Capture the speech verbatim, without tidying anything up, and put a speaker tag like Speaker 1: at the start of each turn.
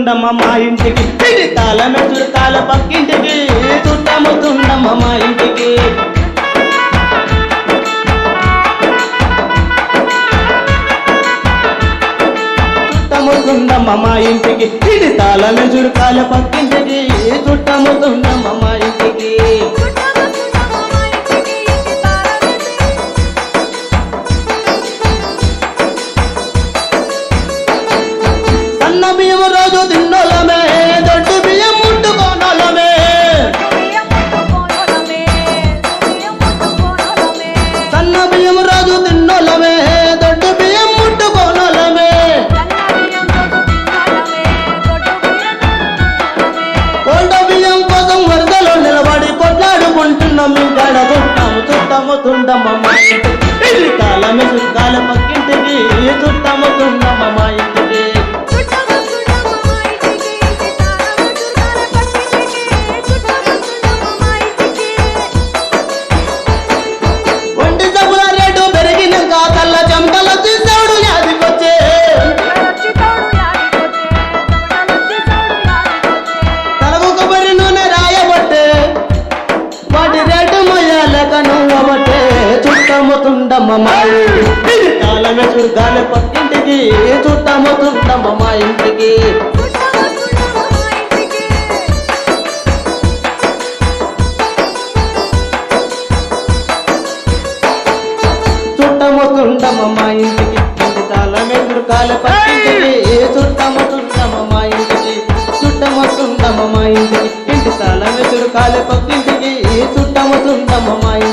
Speaker 1: చుట్టముతుండమ్మ మా ఇంటికి తాళమే చురకాల పక్కింటికి చుట్టముతుండమ్మ మా ఇంటికి చుట్టముతుండమ్మ మా ఇంటికి ఇది తాళమే చురకాల పక్కింటికి చుట్టముతుండమ్మ మా ఇంటికి సన్న బియ్యం రోజు తిన్నోలమే దొడ్డు బియ్యం ముట్టుకోనోలమే సన్న బియ్యం రోజు తిన్నోలమే దొడ్డు బియ్యం ముట్టుకోనోలమే కోల్డ బియ్యం కోసం వరదలో నిలబడి కొట్లాడుకుంటున్నాం ఇంకాడ చుట్టాము చుట్టముతుండమ్మ మా ఇంటికి కాలమే చుట్టాల పక్కింటికి చుట్టముతుండమ్మ మా ఇంటికి ఒంటి సబ్బుల రేటు పెరిగినాక కళ్ళ చెంపలు తీసాడు యాదికొచ్చే తలకు కొబ్బరి నూనె రాయబట్టే వాటి రేటు మొయ్యాలేక నువ్వబట్టే చుట్టముతుండమ్మ మా ఇంటికి కాలమే చురకాల పక్కింటికి చుట్టముతుండమ్మ మా ఇంటికి చుట్టముతుండమ్మ మా ఇంటికి ఇంటి తాళమే చురకాల పక్కింటికి చుట్టముతుండమ్మ మా ఇంటికి చుట్టముతుండమ్మ మా ఇంటికి ఇంటి తాళమే చురకాల పక్కింటికి చుట్టముతుండమ్మ మా ఇంటికి